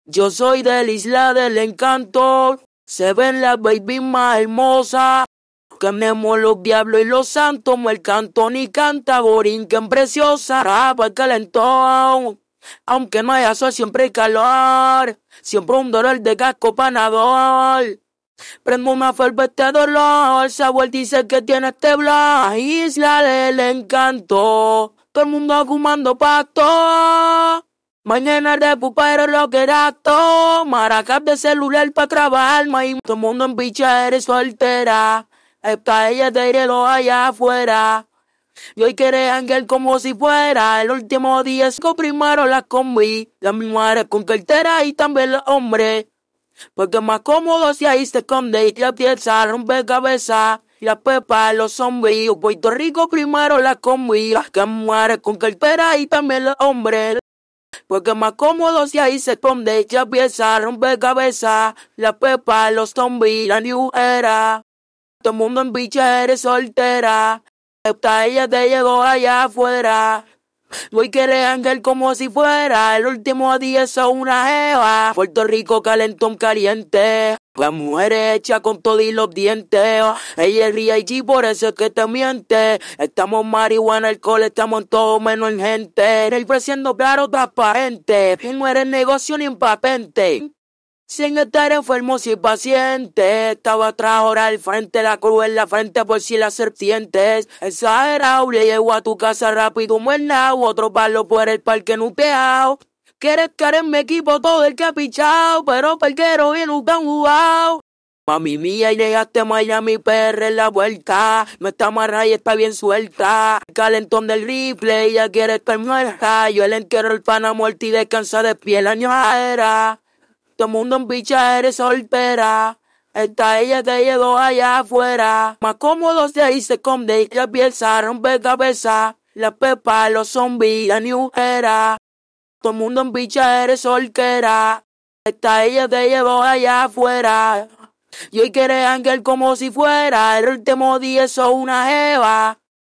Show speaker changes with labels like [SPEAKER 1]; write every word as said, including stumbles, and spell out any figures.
[SPEAKER 1] Yo soy de la isla del encanto, se ven las baby más hermosas. Quememos los diablos y los santos, Marc Anthony canta, Borinquen preciosa, rapa el calentón. Aunque no haya sol, siempre hay calor, siempre un dolor de casco panador. Prendo una fervete de dolor, Samuel dice que tiene este blog. Isla del encanto, todo el mundo fumando pasto. Mañana de pupero lo que era todo, maracas de celular pa' trabajar, maíz. Todo el mundo en bicha eres soltera, esta ella te iré allá afuera. Y hoy quiere ángel como si fuera el último día, es que primero la combi. Las mujeres con cartera y también los hombres, porque es más cómodo si ahí se esconde y la pieza rompe cabeza. Y la pepa los zombies, Puerto Rico primero la combi. Las que mujeres con cartera y también los hombres, porque es más cómodo si ahí se esconde y la pieza rompe cabeza. La pepa los zombies, la new era. Todo el mundo en bicha eres soltera, esta ella te llegó allá afuera. Hoy quiere ángel como si fuera el último día, es una jeva. Puerto Rico calentón caliente, la mujer hecha con todo y los dientes. Ella es Ria y G, por eso es que te miente. Estamos marihuana, alcohol, estamos en todo menos en gente. El siendo claro, transparente, no eres negocio ni en patente. Sin estar enfermo y paciente, estaba atrás ahora al frente, la cruz en la frente por si las serpientes. Exagerado, le llego a tu casa rápido, muernao, otro palo por el parque nupeao. Quieres caer en mi equipo todo el que ha pichao, pero perquero bien un jugado. Mami mía, y llegaste a Miami, P R en la vuelta. No está amarrada y está bien suelta. El calentón del rifle, ella quiere estar muerta. Yo el entierro el pana muerto y descansa de pie, la era. Todo el mundo en bicha eres soltera, esta ella te llegó allá afuera. Más cómodo si ahí se esconde y la pieza rompe cabeza. La pepa, los zombies, la new era. Todo el mundo en bicha eres soltera, esta ella te llegó allá afuera. Y hoy quiere ángel como si fuera el último día, eso una jeva.